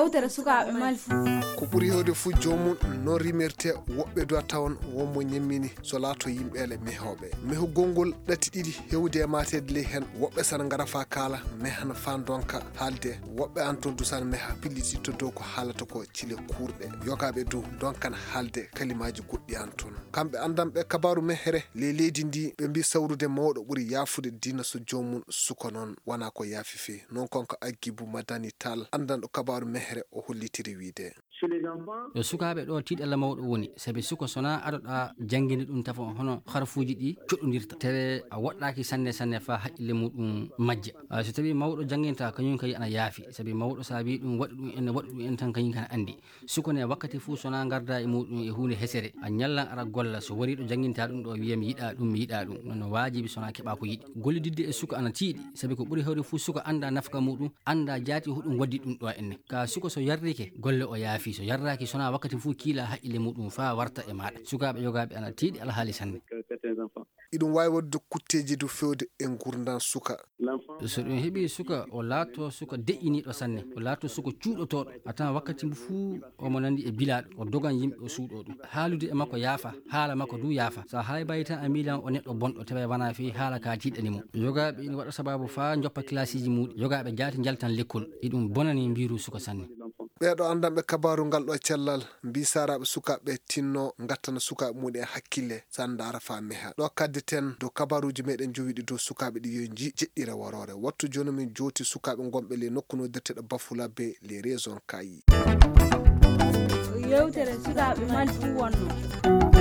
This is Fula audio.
yewtere sukaɓe malfu ko ɓuri hewde fu jomum non rimerte woɓɓe doa tawon wonmo ñemmini so laato yimɓele mehoɓe meho gongol ɗati ɗiɗi hewde e matede ley hen woɓɓe sana ngara fa kaala mehana fa donka haalde woɓɓe an toon dusana meha pillititto dow ko haalata ko cile kurɗe yogaɓe dow donkan haalde kalimaji goɗɗi an toon kamɓe andamɓe kabaru mehere ley leydi ndi ɓe mbi sawrude mawɗo ɓuuri yafude dina so jomum suka noon wona ko yaafi fe non konko Agibou Madani Tall andanɗo kabaru mehere o hollitiri wiide yo sukaɓe ɗo tiiɗalla mawɗo woni sabi suka sona aɗoɗa jangguinde ɗum tafa hono harfuji ɗi coɗɗodirta tawe a woɗɗaki sanne fa haqqille muɗum majja so tawi mawɗo jangguinta kañum kay ana yaafi sabi mawɗo sa wi ɗum waɗi ɗum en tan kañum kana andi sukane wakkati fuu sona garda e muɗum e hunde hesere a ñallan ara golla so wari ɗo jangguinta ɗum ɗo wiyam yiɗa ɗum mi yiɗa ɗum nono wajibi sona keɓa ko yiɗi gollididde e suka ana tiiɗi sabi ko ɓuuri hewde fuu suka anda nafka muɗum anda jaati huɗum waddi ɗum ɗo enne ka suka so yarrike golle o yaafi so yarraki sona wakkati fuu kiila haqqille muɗum fa warta e maɗa sukaɓe yogaɓe ana tiiɗi alhaali sanne iɗum wawi wadde kutteji do fewde e gurdam suka so ɗum heeɓi suka o laato suka deƴƴiniɗo sanne o laato suka cuuɗotoɗo a tawan wakkati mo fuu omo nandi e bilaɗo o dogan yimɓe o suuɗo ɗum haalude e makko yaafa haala makko du yaafa sa haybayi tan a miilan o neɗɗo bonɗo tawa wona fi haala ka tiɗanimo yogaɓe ina waɗa sababu fa joppa classe ji muɗum yogaɓe jaati jaltan l'école iɗum bonani mbiru suka sanne ɓeɗo andanɓe kabaru ngal ɗo cellal mbi saraɓe sukaɓe tinno gattana sukaɓe muɗum e hakkille san dara fa meha ɗo kaddeten dow kabaruji meɗen jowiɗi dow sukaɓe ɗi yo jeɗɗira worore wattu joni min joti sukaɓe gonɓe le nokku no dirteɗo Bafula be les raisons kayi yewtere sukaɓe malfu wonno